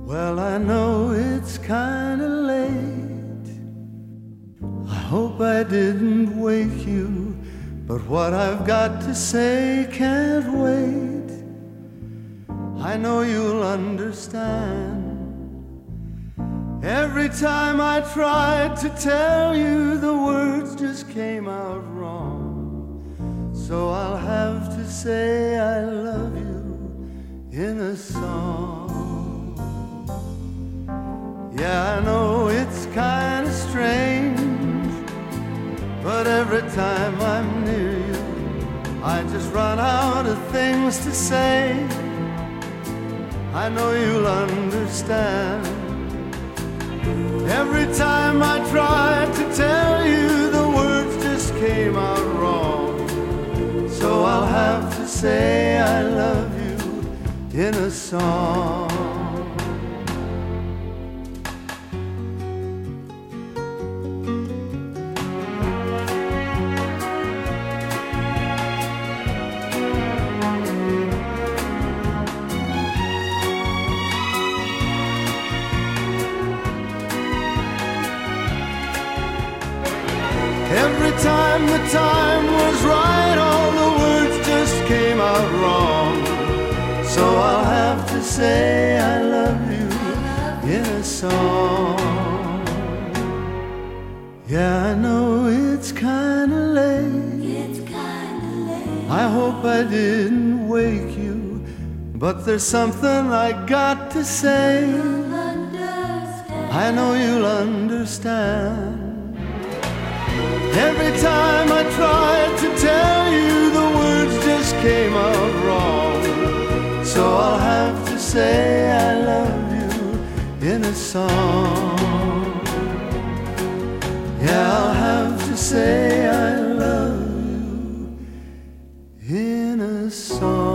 Well, I know it's kinda late. I hope I didn't wake you, but what I've got to say can't wait. I know you'll understand. Every time I tried to tell you, the words just came out wrong. So I'll have to say I love you in a song. Yeah, I know it's kinda strange, but every time I'm near you, I just run out of things to say. I know you'll understand. Every time I tried to tell you, the words just came out wrong. So I'll have to say I love you in a song. Every time the time was right, all the words just came out wrong. So I'll have to say I love you in a song. Yeah, I know it's kinda late. I hope I didn't wake you, but there's something I got to say. I know you'll understand. Every time I tried to tell you, the words just came out wrong. So I'll have to say I love you in a song. Yeah, I'll have to say I love you in a song.